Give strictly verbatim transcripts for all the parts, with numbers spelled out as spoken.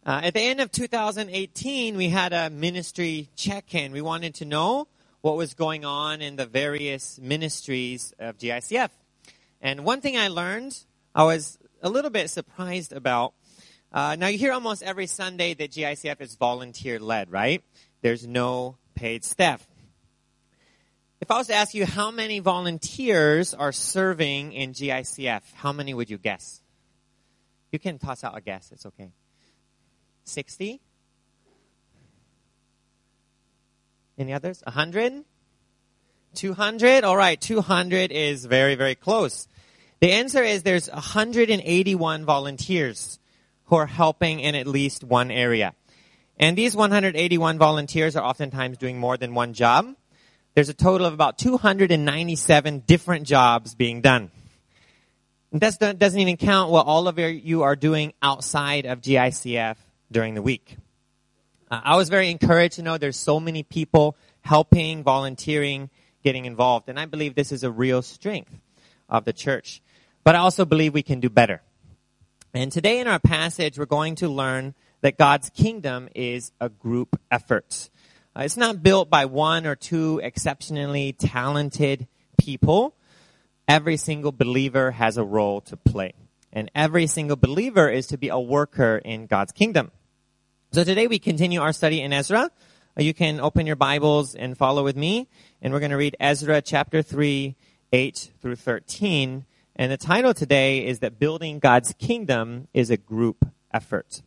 Uh, at the end of two thousand eighteen, we had a ministry check-in. We wanted to know what was going on in the various ministries of G I C F. And one thing I learned, I was a little bit surprised about. Uh, now, you hear almost every Sunday that G I C F is volunteer-led, right? There's no paid staff. If I was to ask you how many volunteers are serving in G I C F, how many would you guess? You can toss out a guess. It's okay. sixty? Any others? one hundred? two hundred? All right, two hundred is very, very close. The answer is there's one hundred eighty-one volunteers who are helping in at least one area. And these one hundred eighty-one volunteers are oftentimes doing more than one job. There's a total of about two hundred ninety-seven different jobs being done. And that doesn't even count what all of you are doing outside of G I C F during the week. Uh, I was very encouraged to know there's so many people helping, volunteering, getting involved. And I believe this is a real strength of the church. But I also believe we can do better. And today in our passage, we're going to learn that God's kingdom is a group effort. Uh, it's not built by one or two exceptionally talented people. Every single believer has a role to play. And every single believer is to be a worker in God's kingdom. So today we continue our study in Ezra. Uh, you can open your Bibles and follow with me. And we're going to read Ezra chapter three, eight through thirteen. And the title today is that building God's kingdom is a group effort.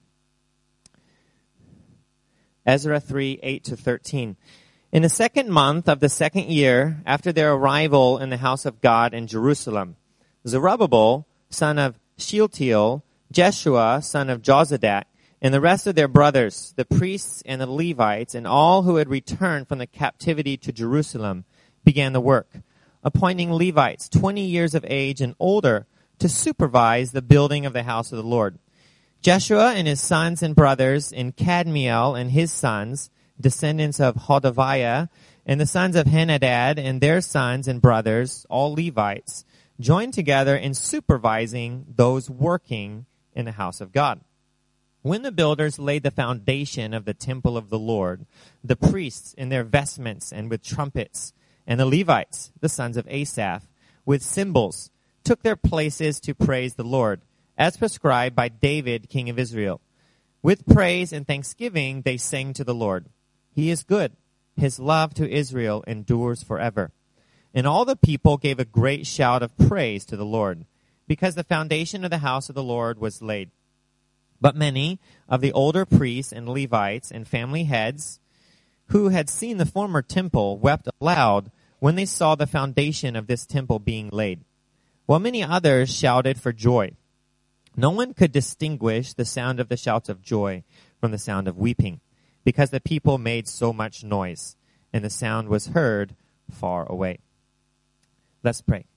Ezra three, eight to thirteen. In the second month of the second year, after their arrival in the house of God in Jerusalem, Zerubbabel, son of Shealtiel, Jeshua, son of Jozadak, and the rest of their brothers, the priests and the Levites, and all who had returned from the captivity to Jerusalem, began the work, appointing Levites twenty years of age and older to supervise the building of the house of the Lord. Jeshua and his sons and brothers, and Kadmiel and his sons, descendants of Hodaviah, and the sons of Henadad and their sons and brothers, all Levites, joined together in supervising those working in the house of God. When the builders laid the foundation of the temple of the Lord, the priests in their vestments and with trumpets, and the Levites, the sons of Asaph, with cymbals, took their places to praise the Lord, as prescribed by David, king of Israel. With praise and thanksgiving they sang to the Lord. He is good. His love to Israel endures forever. And all the people gave a great shout of praise to the Lord, because the foundation of the house of the Lord was laid. But many of the older priests and Levites and family heads who had seen the former temple wept aloud when they saw the foundation of this temple being laid, while many others shouted for joy. No one could distinguish the sound of the shouts of joy from the sound of weeping, because the people made so much noise, and the sound was heard far away. Let's pray.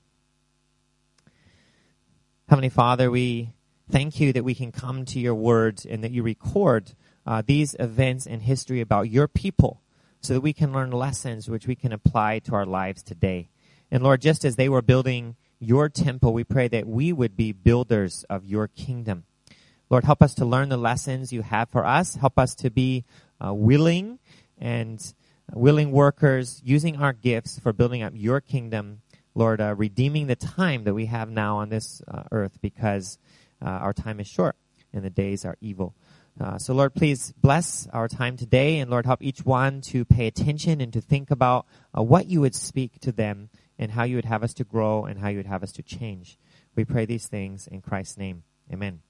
Heavenly Father, we thank you that we can come to your word and that you record uh, these events in history about your people so that we can learn lessons which we can apply to our lives today. And Lord, just as they were building your temple, we pray that we would be builders of your kingdom. Lord, help us to learn the lessons you have for us. Help us to be uh, willing and willing workers using our gifts for building up your kingdom. Lord, uh, redeeming the time that we have now on this uh, earth because uh, our time is short and the days are evil. Uh, so, Lord, please bless our time today. And, Lord, help each one to pay attention and to think about uh, what you would speak to them and how you would have us to grow and how you would have us to change. We pray these things in Christ's name. Amen.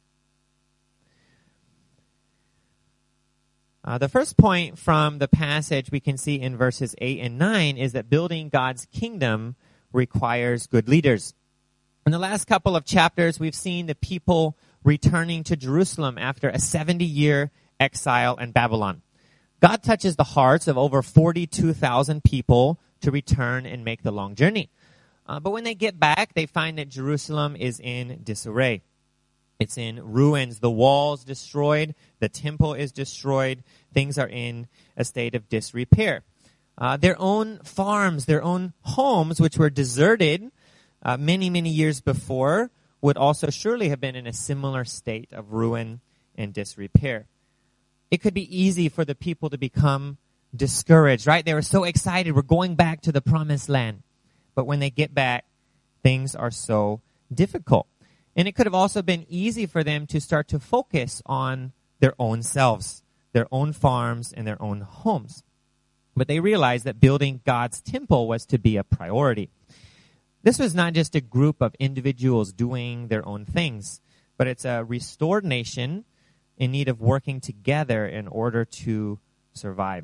Uh, the first point from the passage we can see in verses eight and nine is that building God's kingdom requires good leaders. In the last couple of chapters, we've seen the people returning to Jerusalem after a seventy-year exile in Babylon. God touches the hearts of over forty-two thousand people to return and make the long journey. Uh, but when they get back, they find that Jerusalem is in disarray. It's in ruins. The walls destroyed. The temple is destroyed. Things are in a state of disrepair. Uh, their own farms, their own homes, which were deserted uh, many, many years before, would also surely have been in a similar state of ruin and disrepair. it could be easy for the people to become discouraged, right? They were so excited. We're going back to the promised land. But when they get back, things are so difficult. And it could have also been easy for them to start to focus on their own selves, their own farms, and their own homes. But they realized that building God's temple was to be a priority. This was not just a group of individuals doing their own things, but it's a restored nation in need of working together in order to survive.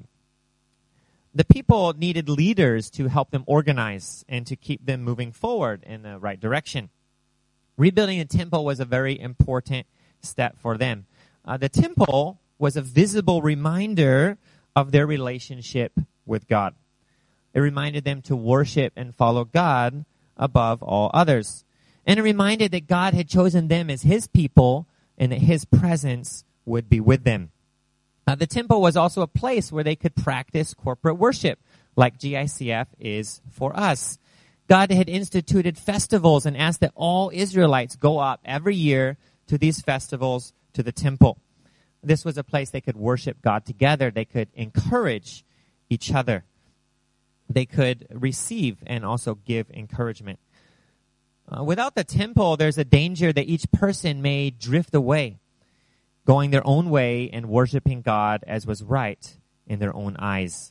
The people needed leaders to help them organize and to keep them moving forward in the right direction. Rebuilding the temple was a very important step for them. Uh, the temple was a visible reminder of their relationship with God. It reminded them to worship and follow God above all others. And it reminded that God had chosen them as his people and that his presence would be with them. Uh, the temple was also a place where they could practice corporate worship, like G I C F is for us. God had instituted festivals and asked that all Israelites go up every year to these festivals to the temple. This was a place they could worship God together. They could encourage each other. They could receive and also give encouragement. Uh, without the temple, there's a danger that each person may drift away, going their own way and worshiping God as was right in their own eyes.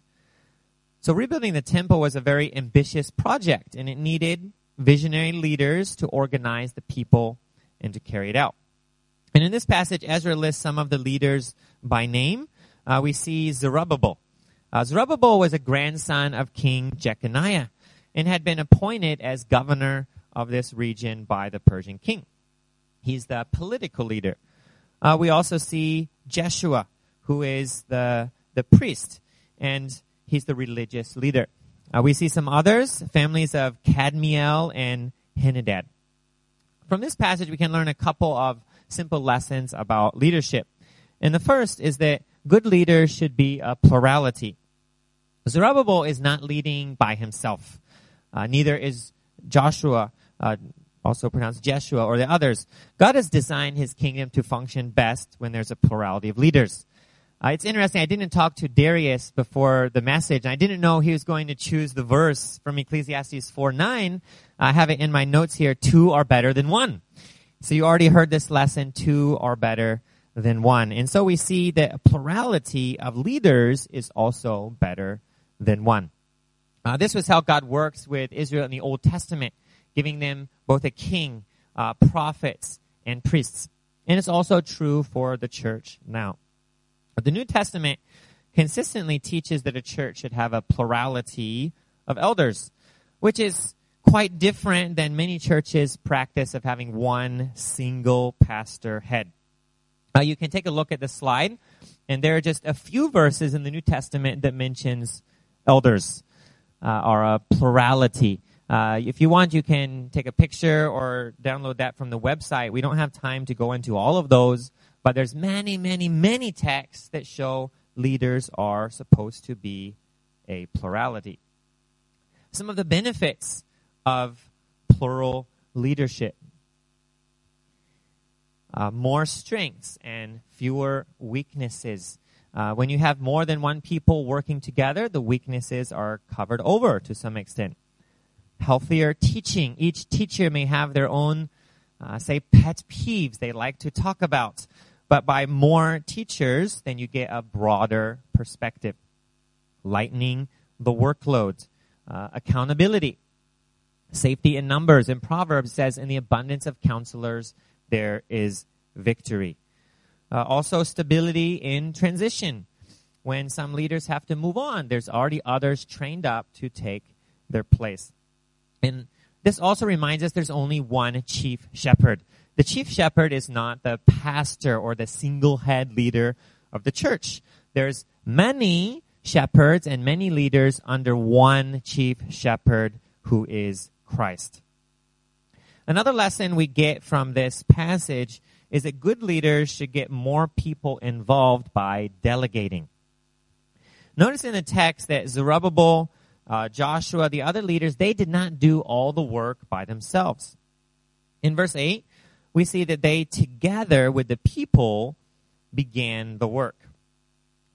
So rebuilding the temple was a very ambitious project, and it needed visionary leaders to organize the people and to carry it out. And in this passage, Ezra lists some of the leaders by name. Uh, we see Zerubbabel. Uh, Zerubbabel was a grandson of King Jeconiah and had been appointed as governor of this region by the Persian king. He's the political leader. Uh, we also see Jeshua, who is the the priest, and he's the religious leader. Uh, we see some others, families of Kadmiel and Henadad. From this passage, we can learn a couple of simple lessons about leadership. And the first is that good leaders should be a plurality. Zerubbabel is not leading by himself. Uh, neither is Joshua, uh, also pronounced Jeshua, or the others. God has designed his kingdom to function best when there's a plurality of leaders. Uh, it's interesting, I didn't talk to Darius before the message, and I didn't know he was going to choose the verse from Ecclesiastes four nine. I have it in my notes here, two are better than one. So you already heard this lesson, two are better than one. And so we see that a plurality of leaders is also better than one. Uh, this was how God works with Israel in the Old Testament, giving them both a king, uh, prophets, and priests. And it's also true for the church now. The New Testament consistently teaches that a church should have a plurality of elders, which is quite different than many churches' practice of having one single pastor head. Uh, you can take a look at the slide, and there are just a few verses in the New Testament that mentions elders, uh, or a plurality. Uh, if you want, you can take a picture or download that from the website. We don't have time to go into all of those, but there's many, many, many texts that show leaders are supposed to be a plurality. Some of the benefits of plural leadership. Uh, more strengths and fewer weaknesses. Uh, when you have more than one people working together, the weaknesses are covered over to some extent. Healthier teaching. Each teacher may have their own, uh, say, pet peeves they like to talk about. But by more teachers, then you get a broader perspective. Lightening the workload. Uh, accountability. Safety in numbers. In Proverbs says, in the abundance of counselors, there is victory. Uh, also, stability in transition. When some leaders have to move on, there's already others trained up to take their place. And this also reminds us there's only one chief shepherd. The chief shepherd is not the pastor or the single head leader of the church. There's many shepherds and many leaders under one chief shepherd who is Christ. Another lesson we get from this passage is that good leaders should get more people involved by delegating. Notice in the text that Zerubbabel, uh, Joshua, the other leaders, they did not do all the work by themselves. In verse eight, we see that they together with the people began the work.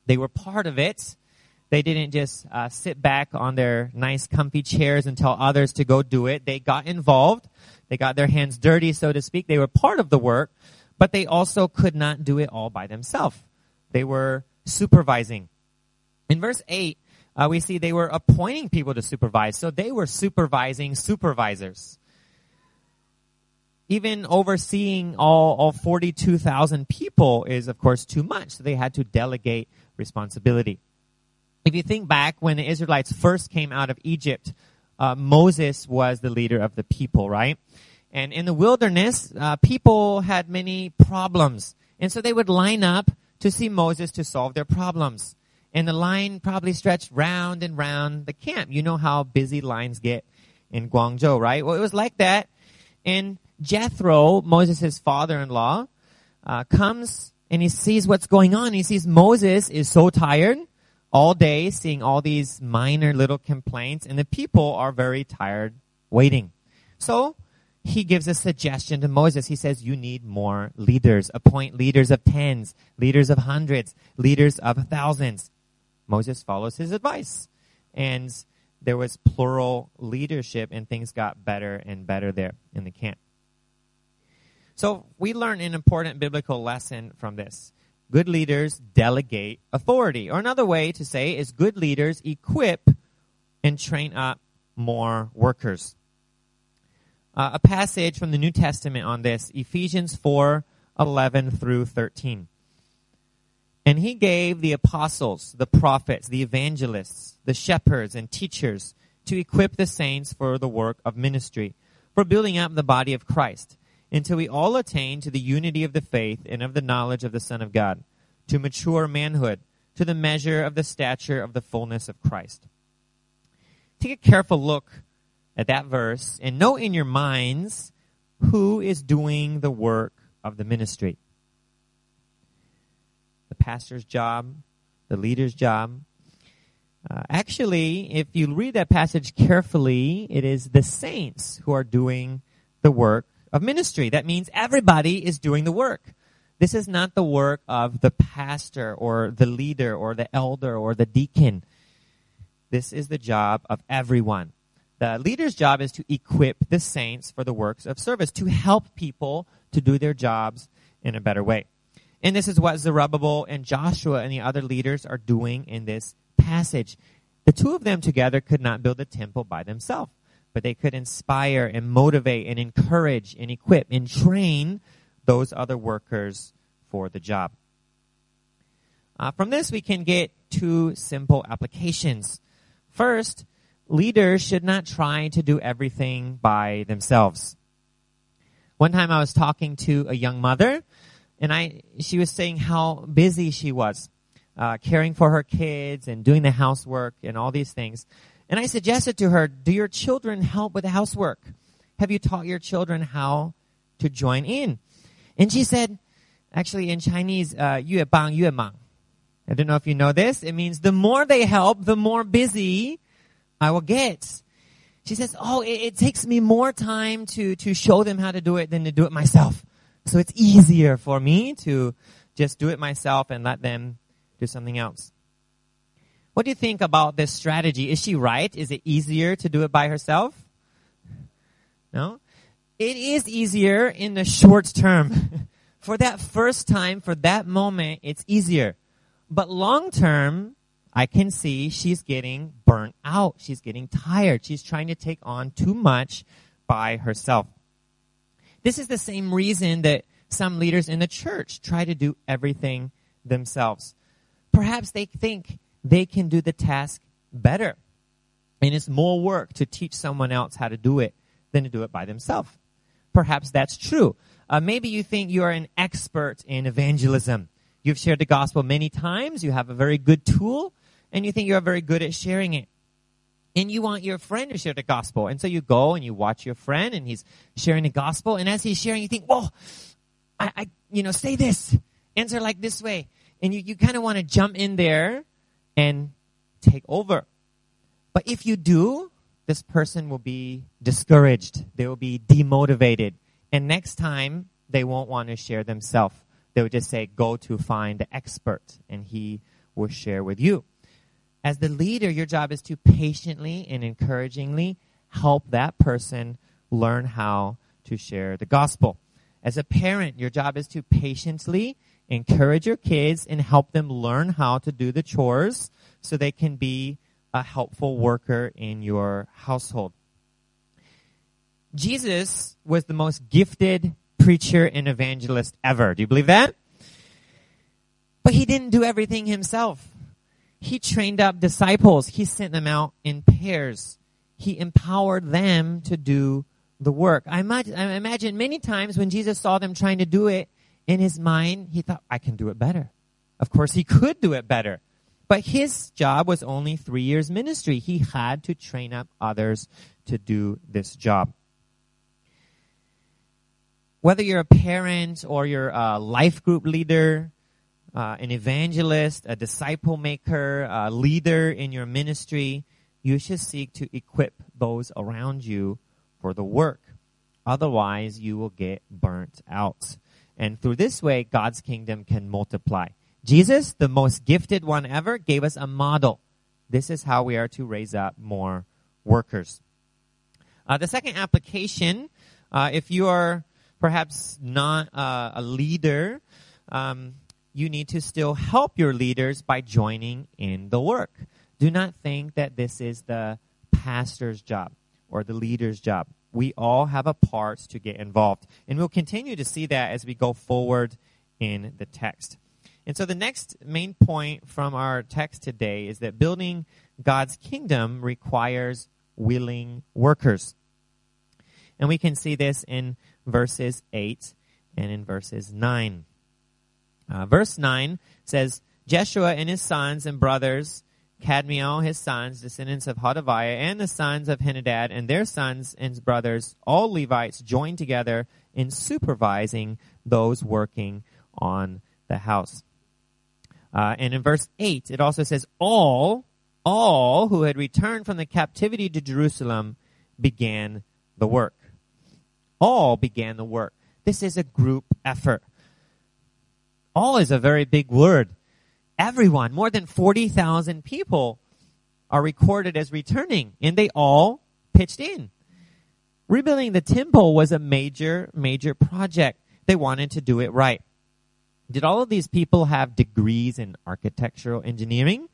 They were part of it. They didn't just uh, sit back on their nice comfy chairs and tell others to go do it. They got involved. They got their hands dirty, so to speak. They were part of the work, but they also could not do it all by themselves. They were supervising. In verse eight, uh, we see they were appointing people to supervise. So they were supervising supervisors. Even overseeing all, all forty-two thousand people is, of course, too much. So they had to delegate responsibility. If you think back when the Israelites first came out of Egypt, uh, Moses was the leader of the people, right? And in the wilderness, uh, people had many problems. And so they would line up to see Moses to solve their problems. And the line probably stretched round and round the camp. You know how busy lines get in Guangzhou, right? Well, it was like that. And Jethro, Moses' father-in-law, uh, comes and he sees what's going on. He sees Moses is so tired all day, seeing all these minor little complaints, and the people are very tired waiting. So he gives a suggestion to Moses. He says, you need more leaders. Appoint leaders of tens, leaders of hundreds, leaders of thousands. Moses follows his advice. And there was plural leadership, and things got better and better there in the camp. So we learn an important biblical lesson from this. Good leaders delegate authority. Or another way to say is good leaders equip and train up more workers. Uh, a passage from the New Testament on this, Ephesians four eleven through thirteen. And he gave the apostles, the prophets, the evangelists, the shepherds, and teachers to equip the saints for the work of ministry, for building up the body of Christ, until we all attain to the unity of the faith and of the knowledge of the Son of God, to mature manhood, to the measure of the stature of the fullness of Christ. Take a careful look at that verse and note in your minds who is doing the work of the ministry. The pastor's job, the leader's job. Uh, actually, if you read that passage carefully, it is the saints who are doing the work of ministry. That means everybody is doing the work. This is not the work of the pastor or the leader or the elder or the deacon. This is the job of everyone. The leader's job is to equip the saints for the works of service, to help people to do their jobs in a better way. And this is what Zerubbabel and Joshua and the other leaders are doing in this passage. The two of them together could not build the temple by themselves, but they could inspire and motivate and encourage and equip and train those other workers for the job. Uh, from this, we can get two simple applications. First, leaders should not try to do everything by themselves. One time I was talking to a young mother, and I she was saying how busy she was, uh, caring for her kids and doing the housework and all these things. And I suggested to her, do your children help with the housework? Have you taught your children how to join in? And she said, actually in Chinese, uh, 越帮越忙. I don't know if you know this. It means the more they help, the more busy I will get. She says, oh, it, it takes me more time to, to show them how to do it than to do it myself. So it's easier for me to just do it myself and let them do something else. What do you think about this strategy? Is she right? Is it easier to do it by herself? No? It is easier in the short term. For that first time, for that moment, it's easier. But long term, I can see she's getting burnt out. She's getting tired. She's trying to take on too much by herself. This is the same reason that some leaders in the church try to do everything themselves. Perhaps they think they can do the task better. And it's more work to teach someone else how to do it than to do it by themselves. Perhaps that's true. Uh, maybe you think you are an expert in evangelism. You've shared the gospel many times. You have a very good tool, and you think you're very good at sharing it. And you want your friend to share the gospel. And so you go and you watch your friend, and he's sharing the gospel. And as he's sharing, you think, whoa, I, I you know, say this. Answer like this way. And you, you kind of want to jump in there and take over. But if you do, this person will be discouraged. They will be demotivated. And next time, they won't want to share themselves. They will just say, go to find the expert, and he will share with you. As the leader, your job is to patiently and encouragingly help that person learn how to share the gospel. As a parent, your job is to patiently encourage your kids and help them learn how to do the chores so they can be a helpful worker in your household. Jesus was the most gifted preacher and evangelist ever. Do you believe that? But he didn't do everything himself. He trained up disciples. He sent them out in pairs. He empowered them to do the work. I imagine, I imagine many times when Jesus saw them trying to do it, in his mind, he thought, I can do it better. Of course, he could do it better. But his job was only three years ministry. He had to train up others to do this job. Whether you're a parent or you're a life group leader, uh, an evangelist, a disciple maker, a leader in your ministry, you should seek to equip those around you for the work. Otherwise, you will get burnt out. And through this way, God's kingdom can multiply. Jesus, the most gifted one ever, gave us a model. This is how we are to raise up more workers. Uh, the second application, uh, if you are perhaps not uh, a leader, um, you need to still help your leaders by joining in the work. Do not think that this is the pastor's job or the leader's job. We all have a part to get involved. And we'll continue to see that as we go forward in the text. And so the next main point from our text today is that building God's kingdom requires willing workers. And we can see this in verses eight and in verses nine. Uh, verse nine says, Jeshua and his sons and brothers, Kadmiel, his sons, descendants of Hodaviah, and the sons of Henadad, and their sons and brothers, all Levites, joined together in supervising those working on the house. Uh, and in verse eight, it also says, all, all who had returned from the captivity to Jerusalem began the work. All began the work. This is a group effort. All is a very big word. Everyone, more than forty thousand people are recorded as returning, and they all pitched in. Rebuilding the temple was a major, major project. They wanted to do it right. Did all of these people have degrees in architectural engineering?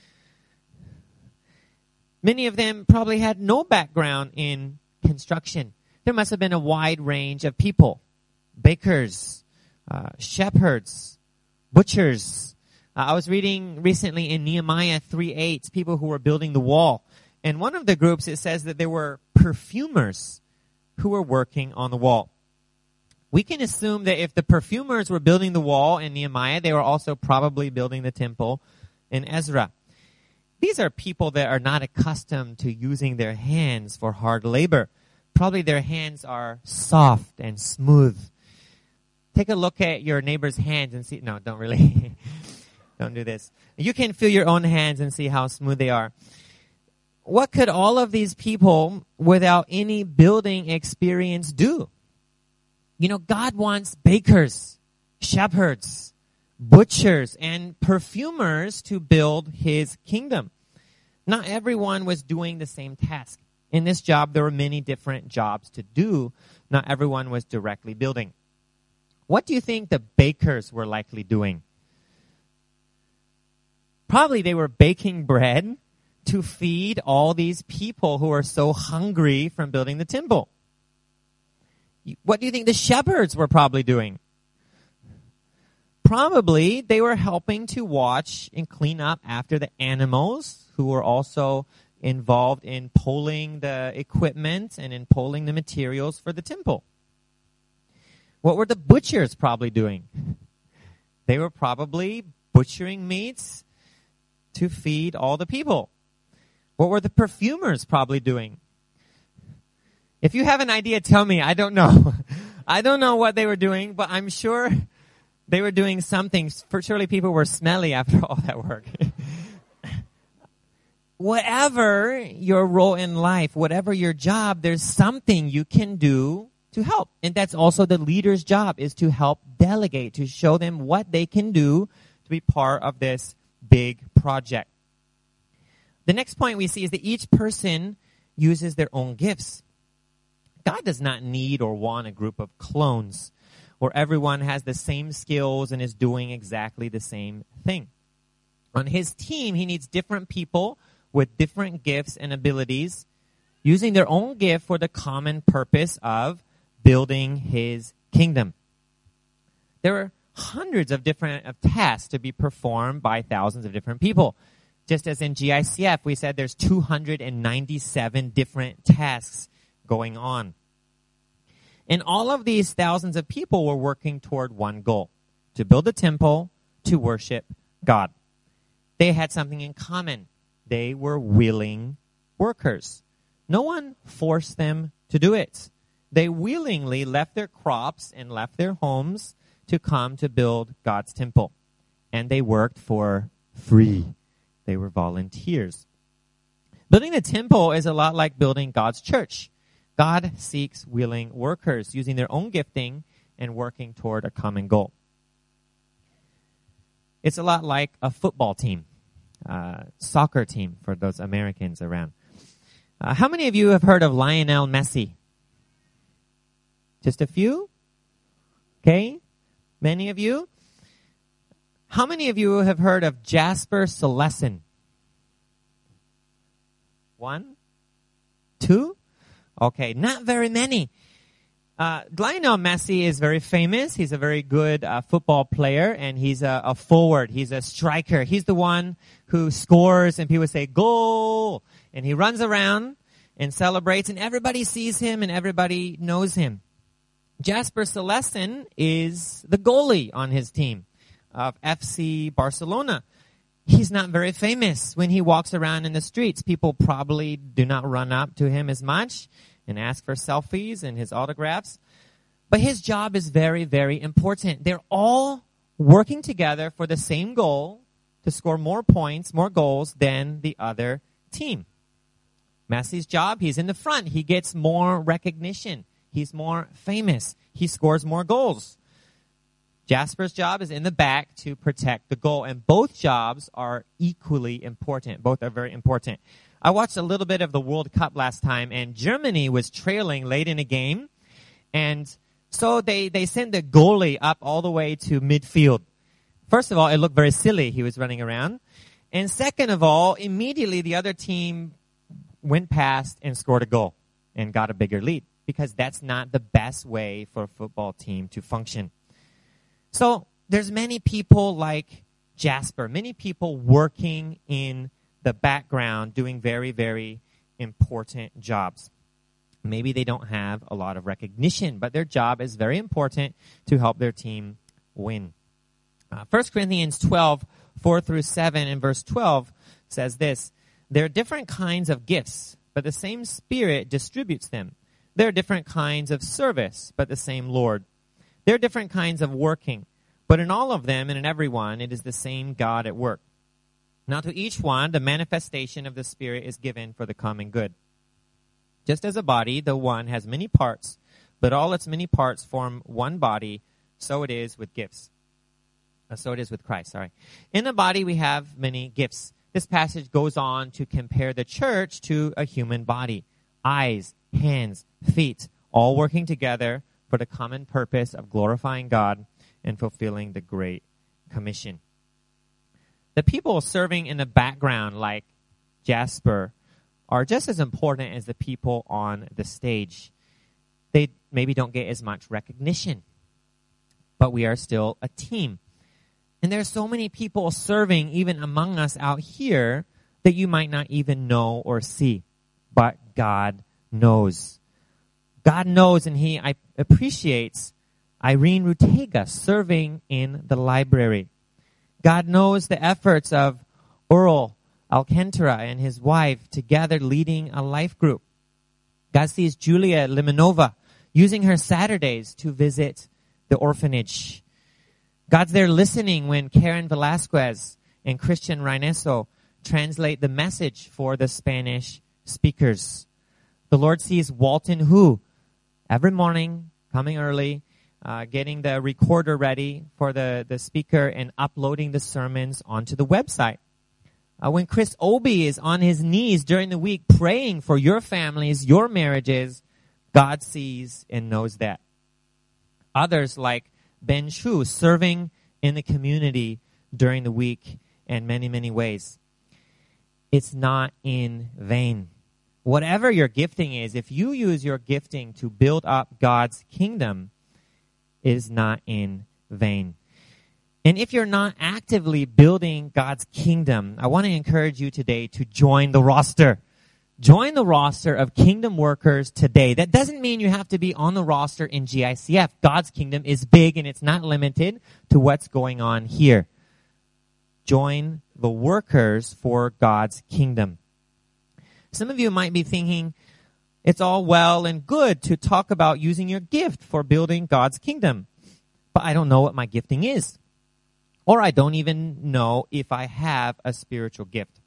Many of them probably had no background in construction. There must have been a wide range of people. Bakers, uh, shepherds, butchers. Uh, I was reading recently in Nehemiah three eight, people who were building the wall. And one of the groups, it says that there were perfumers who were working on the wall. We can assume that if the perfumers were building the wall in Nehemiah, they were also probably building the temple in Ezra. These are people that are not accustomed to using their hands for hard labor. Probably their hands are soft and smooth. Take a look at your neighbor's hands and see. No, don't really. Don't do this. You can feel your own hands and see how smooth they are. What could all of these people without any building experience do? You know, God wants bakers, shepherds, butchers, and perfumers to build his kingdom. Not everyone was doing the same task. In this job, there were many different jobs to do. Not everyone was directly building. What do you think the bakers were likely doing? Probably they were baking bread to feed all these people who are so hungry from building the temple. What do you think the shepherds were probably doing? Probably they were helping to watch and clean up after the animals who were also involved in pulling the equipment and in pulling the materials for the temple. What were the butchers probably doing? They were probably butchering meats to feed all the people. What were the perfumers probably doing? If you have an idea, tell me. I don't know. I don't know what they were doing, but I'm sure they were doing something. For surely people were smelly after all that work. Whatever your role in life, whatever your job, there's something you can do to help. And that's also the leader's job, is to help delegate, to show them what they can do to be part of this big project. The next point we see is that each person uses their own gifts. God does not need or want a group of clones where everyone has the same skills and is doing exactly the same thing. On his team, he needs different people with different gifts and abilities, using their own gift for the common purpose of building his kingdom. There are hundreds of different of tasks to be performed by thousands of different people. Just as in G I C F, we said there's two hundred ninety-seven different tasks going on. And all of these thousands of people were working toward one goal, to build a temple, to worship God. They had something in common. They were willing workers. No one forced them to do it. They willingly left their crops and left their homes to come to build God's temple. And they worked for free. They were volunteers. Building a temple is a lot like building God's church. God seeks willing workers using their own gifting and working toward a common goal. It's a lot like a football team, uh, soccer team for those Americans around. Uh, how many of you have heard of Lionel Messi? Just a few? Okay. Many of you? How many of you have heard of Jasper Cillessen? One? Two? Okay, not very many. Uh, Lionel Messi is very famous. He's a very good uh, football player, and he's a, a forward. He's a striker. He's the one who scores, and people say, goal! And he runs around and celebrates, and everybody sees him, and everybody knows him. Jasper Cillessen is the goalie on his team of F C Barcelona. He's not very famous. When he walks around in the streets, people probably do not run up to him as much and ask for selfies and his autographs. But his job is very, very important. They're all working together for the same goal, to score more points, more goals than the other team. Messi's job, he's in the front. He gets more recognition. He's more famous. He scores more goals. Jasper's job is in the back to protect the goal, and both jobs are equally important. Both are very important. I watched a little bit of the World Cup last time, and Germany was trailing late in a game, and so they, they sent the goalie up all the way to midfield. First of all, it looked very silly. He was running around. And second of all, immediately the other team went past and scored a goal and got a bigger lead, because that's not the best way for a football team to function. So there's many people like Jasper, many people working in the background doing very, very important jobs. Maybe they don't have a lot of recognition, but their job is very important to help their team win. Uh, First Corinthians twelve, four through seven, and verse twelve says this: there are different kinds of gifts, but the same Spirit distributes them. There are different kinds of service, but the same Lord. There are different kinds of working, but in all of them and in every one, it is the same God at work. Now to each one, the manifestation of the Spirit is given for the common good. Just as a body, the one has many parts, but all its many parts form one body, so it is with gifts. Uh, so it is with Christ, sorry. In the body, we have many gifts. This passage goes on to compare the church to a human body. Eyes, hands, feet, all working together for the common purpose of glorifying God and fulfilling the Great Commission. The people serving in the background, like Jasper, are just as important as the people on the stage. They maybe don't get as much recognition, but we are still a team. And there are so many people serving even among us out here that you might not even know or see. But God knows. God knows, and He I, appreciates Irene Rutega serving in the library. God knows the efforts of Earl Alcantara and his wife together leading a life group. God sees Julia Limonova using her Saturdays to visit the orphanage. God's there listening when Karen Velasquez and Christian Reyneso translate the message for the Spanish speakers. The Lord sees Walton Hu every morning, coming early, uh, getting the recorder ready for the, the speaker, and uploading the sermons onto the website. Uh, when Chris Obi is on his knees during the week praying for your families, your marriages, God sees and knows that. Others like Ben Shu serving in the community during the week in many, many ways. It's not in vain. Whatever your gifting is, if you use your gifting to build up God's kingdom, it is not in vain. And if you're not actively building God's kingdom, I want to encourage you today to join the roster. Join the roster of kingdom workers today. That doesn't mean you have to be on the roster in G I C F. God's kingdom is big and it's not limited to what's going on here. Join the workers for God's kingdom. Some of you might be thinking, it's all well and good to talk about using your gift for building God's kingdom, but I don't know what my gifting is. Or I don't even know if I have a spiritual gift.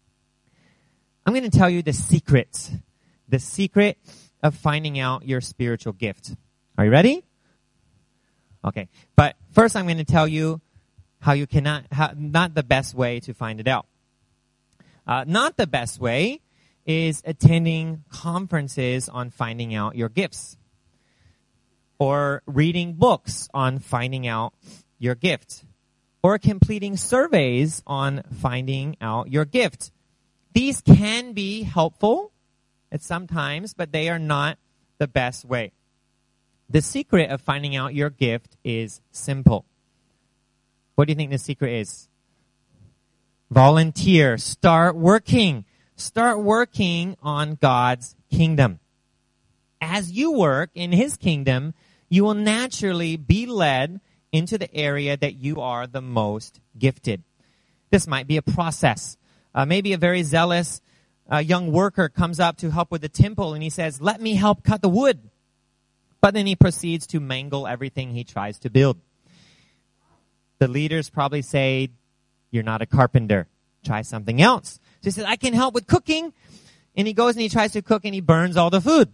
I'm going to tell you the secret. The secret of finding out your spiritual gift. Are you ready? Okay. But first I'm going to tell you how you cannot, how, not the best way to find it out. Uh, not the best way is attending conferences on finding out your gifts. Or reading books on finding out your gift. Or completing surveys on finding out your gift. These can be helpful at some times, but they are not the best way. The secret of finding out your gift is simple. What do you think the secret is? Volunteer. Start working. Start working on God's kingdom. As you work in His kingdom, you will naturally be led into the area that you are the most gifted. This might be a process. Uh, maybe a very zealous uh, young worker comes up to help with the temple and he says, let me help cut the wood. But then he proceeds to mangle everything he tries to build. The leaders probably say, you're not a carpenter. Try something else. So he says, I can help with cooking. And he goes and he tries to cook and he burns all the food.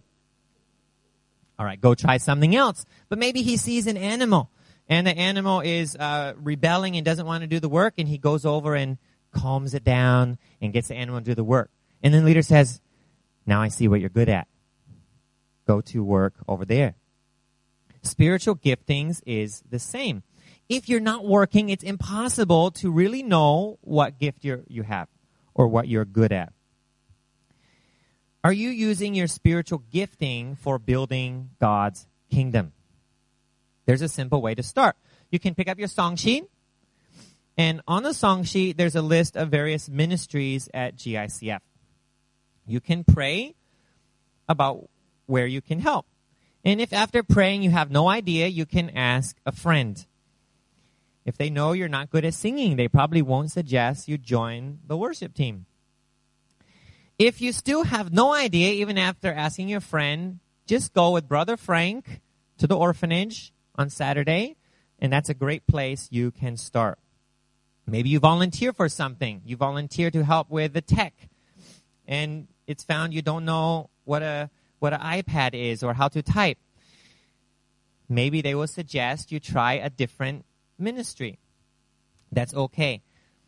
All right, go try something else. But maybe he sees an animal. And the animal is uh, rebelling and doesn't want to do the work. And he goes over and calms it down and gets the animal to do the work. And then the leader says, now I see what you're good at. Go to work over there. Spiritual giftings is the same. If you're not working, it's impossible to really know what gift you you have or what you're good at. Are you using your spiritual gifting for building God's kingdom? There's a simple way to start. You can pick up your song sheet. And on the song sheet, there's a list of various ministries at G I C F. You can pray about where you can help. And if after praying you have no idea, you can ask a friend. If they know you're not good at singing, they probably won't suggest you join the worship team. If you still have no idea, even after asking your friend, just go with Brother Frank to the orphanage on Saturday, and that's a great place you can start. Maybe you volunteer for something. You volunteer to help with the tech. And it's found you don't know what a what an iPad is or how to type. Maybe they will suggest you try a different ministry. That's okay.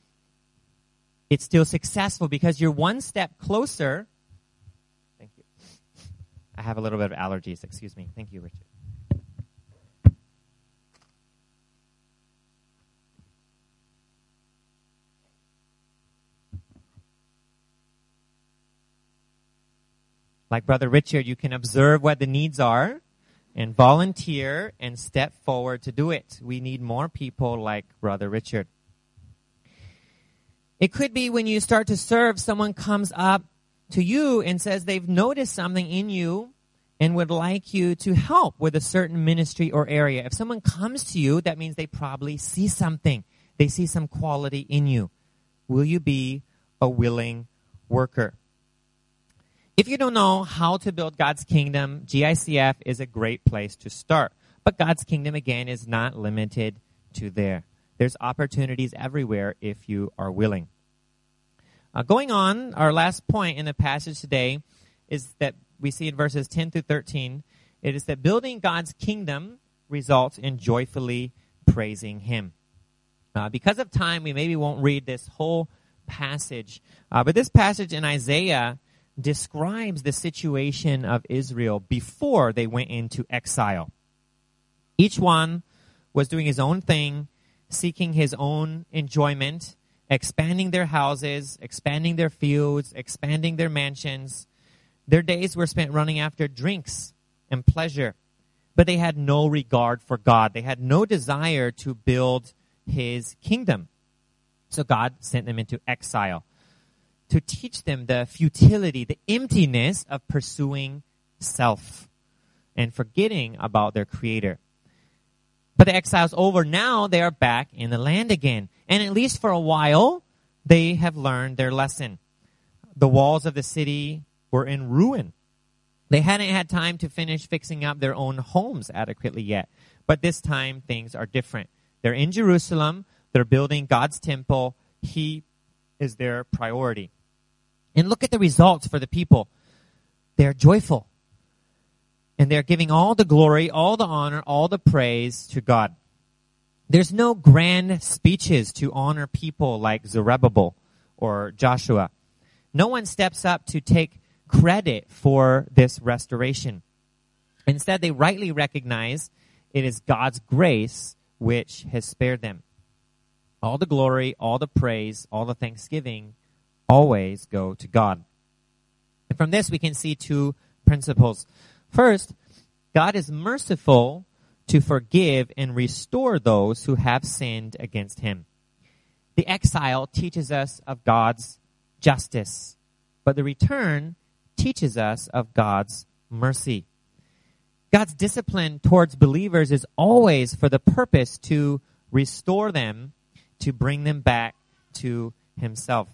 It's still successful because you're one step closer. Thank you. I have a little bit of allergies. Excuse me. Thank you, Richard. Like Brother Richard, you can observe what the needs are and volunteer and step forward to do it. We need more people like Brother Richard. It could be when you start to serve, someone comes up to you and says they've noticed something in you and would like you to help with a certain ministry or area. If someone comes to you, that means they probably see something. They see some quality in you. Will you be a willing worker? If you don't know how to build God's kingdom, G I C F is a great place to start. But God's kingdom, again, is not limited to there. There's opportunities everywhere if you are willing. Uh, going on, our last point in the passage today is that we see in verses ten through thirteen, it is that building God's kingdom results in joyfully praising him. Uh, because of time, we maybe won't read this whole passage. Uh, but this passage in Isaiah describes the situation of Israel before they went into exile. Each one was doing his own thing, seeking his own enjoyment, expanding their houses, expanding their fields, expanding their mansions. Their days were spent running after drinks and pleasure, but they had no regard for God. They had no desire to build his kingdom. So God sent them into exile to teach them the futility, the emptiness of pursuing self and forgetting about their Creator. But the exile's over. Now they are back in the land again. And at least for a while, they have learned their lesson. The walls of the city were in ruin. They hadn't had time to finish fixing up their own homes adequately yet. But this time, things are different. They're in Jerusalem. They're building God's temple. He is their priority. And look at the results for the people. They're joyful. And they're giving all the glory, all the honor, all the praise to God. There's no grand speeches to honor people like Zerubbabel or Joshua. No one steps up to take credit for this restoration. Instead, they rightly recognize it is God's grace which has spared them. All the glory, all the praise, all the thanksgiving always go to God. And from this, we can see two principles. First, God is merciful to forgive and restore those who have sinned against him. The exile teaches us of God's justice, but the return teaches us of God's mercy. God's discipline towards believers is always for the purpose to restore them, to bring them back to himself.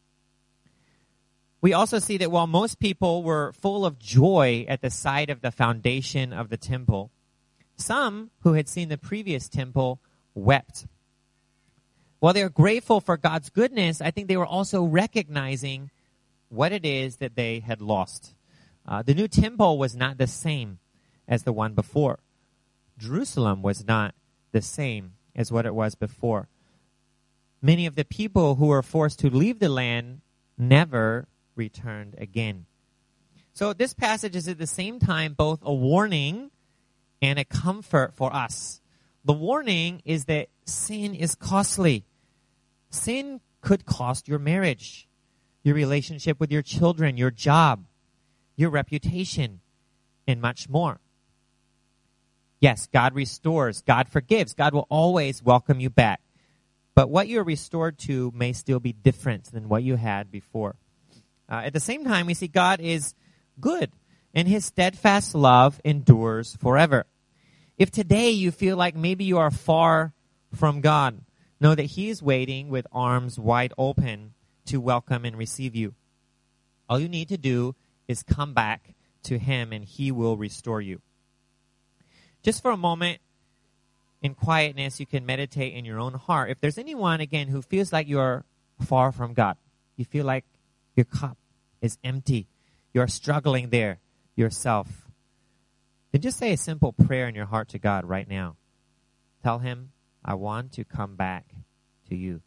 We also see that while most people were full of joy at the sight of the foundation of the temple, some who had seen the previous temple wept. While they were grateful for God's goodness, I think they were also recognizing what it is that they had lost. Uh, the new temple was not the same as the one before. Jerusalem was not the same as what it was before. Many of the people who were forced to leave the land never returned again. So this passage is at the same time both a warning and a comfort for us. The warning is that sin is costly. Sin could cost your marriage, your relationship with your children, your job, your reputation, and much more. Yes, God restores, God forgives, God will always welcome you back. But what you're restored to may still be different than what you had before. Uh, at the same time, we see God is good, and his steadfast love endures forever. If today you feel like maybe you are far from God, know that he is waiting with arms wide open to welcome and receive you. All you need to do is come back to him, and he will restore you. Just for a moment, in quietness, you can meditate in your own heart. If there's anyone, again, who feels like you're far from God, you feel like your cup is empty, you're struggling there yourself, then just say a simple prayer in your heart to God right now. Tell him, I want to come back to you.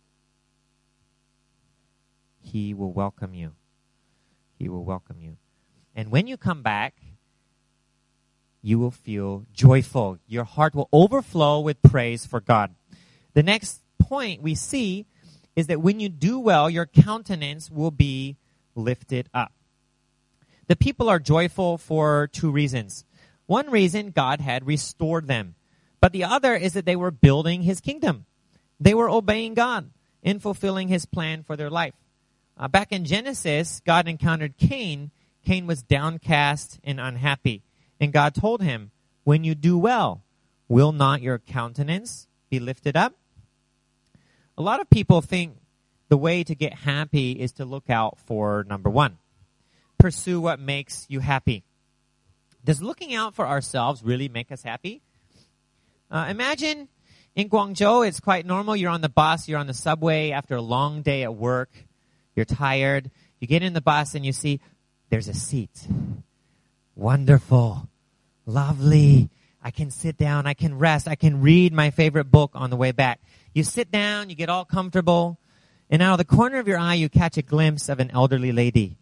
He will welcome you. He will welcome you. And when you come back, you will feel joyful. Your heart will overflow with praise for God. The next point we see is that when you do well, your countenance will be lifted up. The people are joyful for two reasons. One reason, God had restored them. But the other is that they were building his kingdom. They were obeying God in fulfilling his plan for their life. Uh, back in Genesis, God encountered Cain. Cain was downcast and unhappy. And God told him, when you do well, will not your countenance be lifted up? A lot of people think the way to get happy is to look out for number one. Pursue what makes you happy. Does looking out for ourselves really make us happy? Uh, imagine in Guangzhou, it's quite normal. You're on the bus, you're on the subway after a long day at work. You're tired. You get in the bus and you see there's a seat. Wonderful. Lovely. I can sit down, I can rest, I can read my favorite book on the way back. You sit down, you get all comfortable, and out of the corner of your eye, you catch a glimpse of an elderly lady.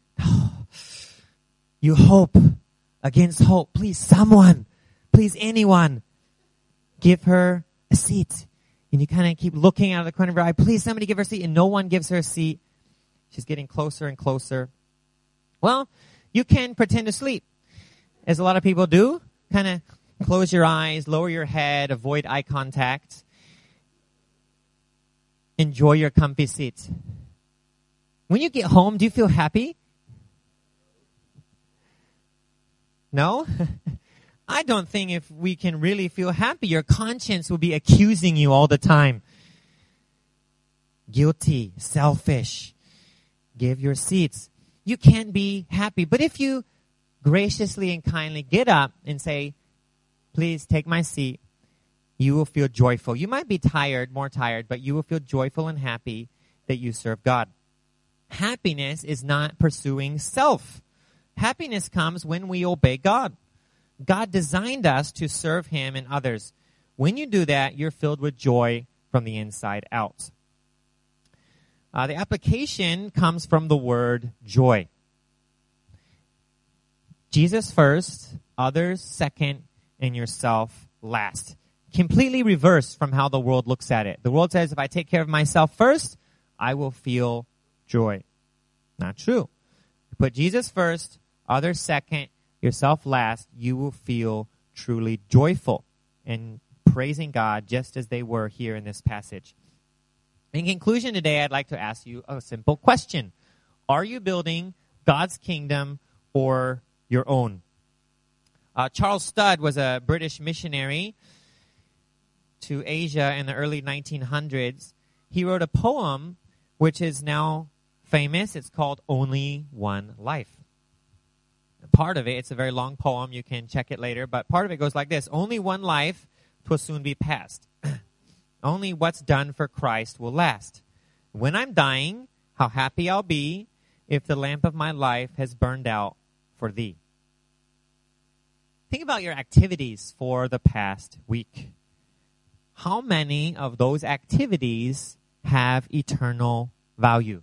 You hope against hope. Please, someone, please, anyone, give her a seat. And you kind of keep looking out of the corner of your eye. Please, somebody give her a seat. And no one gives her a seat. She's getting closer and closer. Well, you can pretend to sleep, as a lot of people do. Kind of close your eyes, lower your head, avoid eye contact. Enjoy your comfy seat. When you get home, do you feel happy? No? I don't think if we can really feel happy, your conscience will be accusing you all the time. Guilty, selfish. Give your seats. You can't be happy. But if you graciously and kindly get up and say, please take my seat, you will feel joyful. You might be tired, more tired, but you will feel joyful and happy that you serve God. Happiness is not pursuing self. Happiness comes when we obey God. God designed us to serve Him and others. When you do that, you're filled with joy from the inside out. Uh, the application comes from the word joy. Jesus first, others second, and yourself last. Completely reversed from how the world looks at it. The world says, if I take care of myself first, I will feel joy. Not true. You put Jesus first, others second, yourself last, you will feel truly joyful and praising God just as they were here in this passage. In conclusion today, I'd like to ask you a simple question. Are you building God's kingdom or your own? Uh, Charles Studd was a British missionary to Asia in the early nineteen hundreds. He wrote a poem which is now famous. It's called Only One Life. Part of it, it's a very long poem. You can check it later. But part of it goes like this. Only one life, 'twill soon be past. Only what's done for Christ will last. When I'm dying, how happy I'll be if the lamp of my life has burned out for thee. Think about your activities for the past week. How many of those activities have eternal value?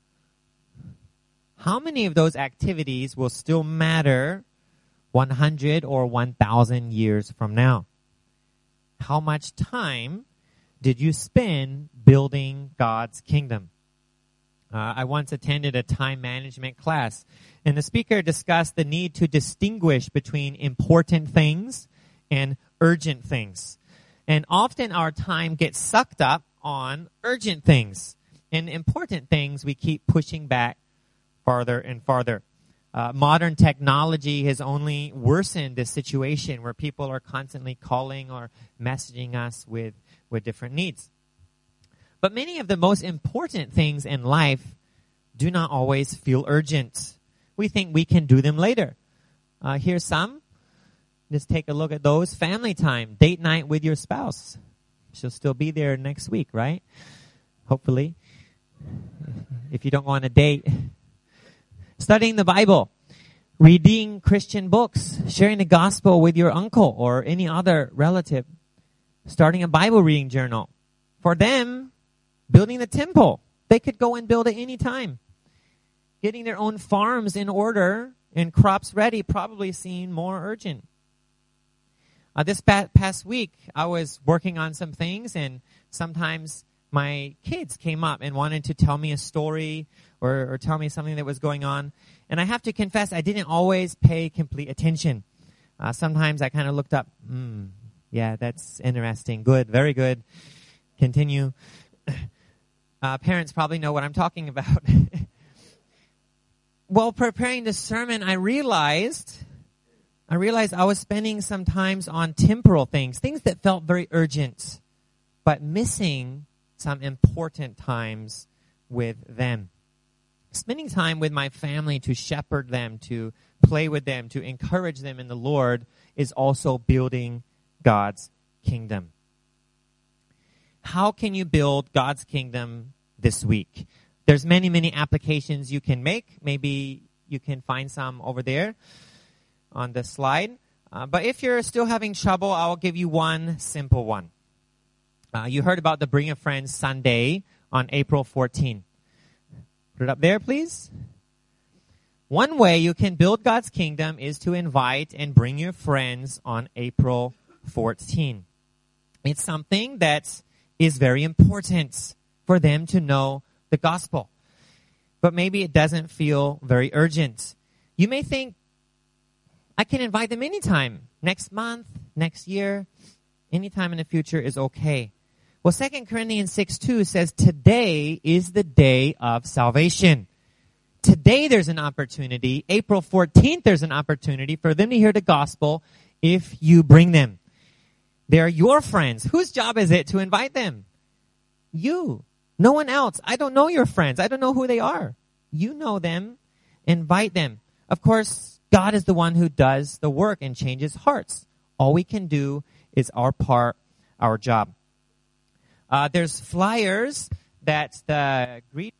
How many of those activities will still matter one hundred or one thousand years from now? How much time did you spend building God's kingdom? Uh, I once attended a time management class, and the speaker discussed the need to distinguish between important things and urgent things. And often our time gets sucked up on urgent things, and important things we keep pushing back farther and farther. Uh, modern technology has only worsened this situation where people are constantly calling or messaging us with, with different needs. But many of the most important things in life do not always feel urgent. We think we can do them later. Uh, here's some. Just take a look at those. Family time, date night with your spouse. She'll still be there next week, right? Hopefully. If you don't go on a date. Studying the Bible, reading Christian books, sharing the gospel with your uncle or any other relative, starting a Bible reading journal. For them, building the temple. They could go and build it any time. Getting their own farms in order and crops ready probably seemed more urgent. Uh, this pa- past week, I was working on some things, and sometimes my kids came up and wanted to tell me a story or, or tell me something that was going on. And I have to confess, I didn't always pay complete attention. Uh, sometimes I kind of looked up, hmm, yeah, that's interesting. Good, very good. Continue. Uh, parents probably know what I'm talking about. While preparing this sermon, I realized, I realized I was spending some times on temporal things, things that felt very urgent, but missing some important times with them. Spending time with my family to shepherd them, to play with them, to encourage them in the Lord is also building God's kingdom. How can you build God's kingdom this week? There's many, many applications you can make. Maybe you can find some over there on the slide. Uh, but if you're still having trouble, I'll give you one simple one. Uh, you heard about the Bring a Friend Sunday on April fourteenth. Put it up there, please. One way you can build God's kingdom is to invite and bring your friends on April fourteenth. It's something that is very important for them to know the gospel. But maybe it doesn't feel very urgent. You may think, I can invite them anytime. Next month, next year, anytime in the future is okay. Well, Second Corinthians six two says, today is the day of salvation. Today there's an opportunity. April fourteenth there's an opportunity for them to hear the gospel if you bring them. They're your friends. Whose job is it to invite them? You. No one else. I don't know your friends. I don't know who they are. You know them. Invite them. Of course, God is the one who does the work and changes hearts. All we can do is our part, our job. Uh, there's flyers that the greet.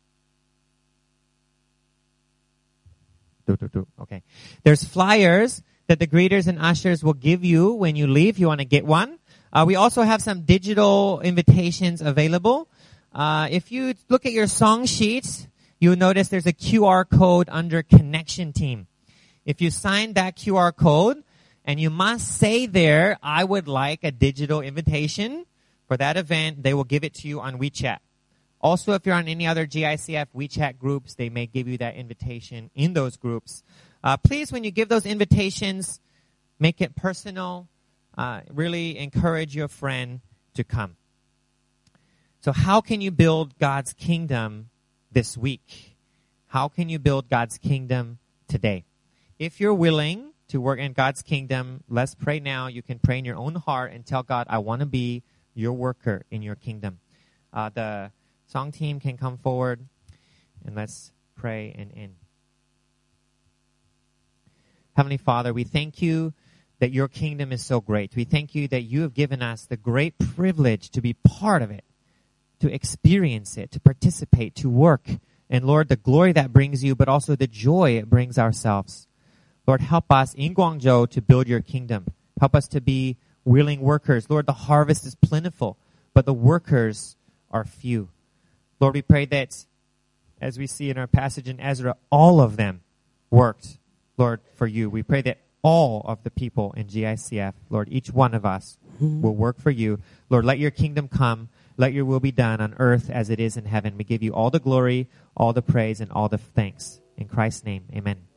Okay. There's flyers that the greeters and ushers will give you when you leave. If you want to get one. Uh, we also have some digital invitations available. Uh, if you look at your song sheet, you'll notice there's a Q R code under Connection Team. If you sign that Q R code, and you must say there, I would like a digital invitation for that event, they will give it to you on WeChat. Also, if you're on any other G I C F WeChat groups, they may give you that invitation in those groups. Uh, please, when you give those invitations, make it personal. Uh, really encourage your friend to come. So how can you build God's kingdom this week? How can you build God's kingdom today? If you're willing to work in God's kingdom, let's pray now. You can pray in your own heart and tell God, I want to be your worker in your kingdom. Uh, the song team can come forward, and let's pray and end. Heavenly Father, we thank you that your kingdom is so great. We thank you that you have given us the great privilege to be part of it, to experience it, to participate, to work. And Lord, the glory that brings you, but also the joy it brings ourselves. Lord, help us in Guangzhou to build your kingdom. Help us to be willing workers. Lord, the harvest is plentiful, but the workers are few. Lord, we pray that, as we see in our passage in Ezra, all of them worked, Lord, for you. We pray that all of the people in G I C F, Lord, each one of us will work for you. Lord, let your kingdom come. Let your will be done on earth as it is in heaven. We give you all the glory, all the praise, and all the thanks. In Christ's name, amen.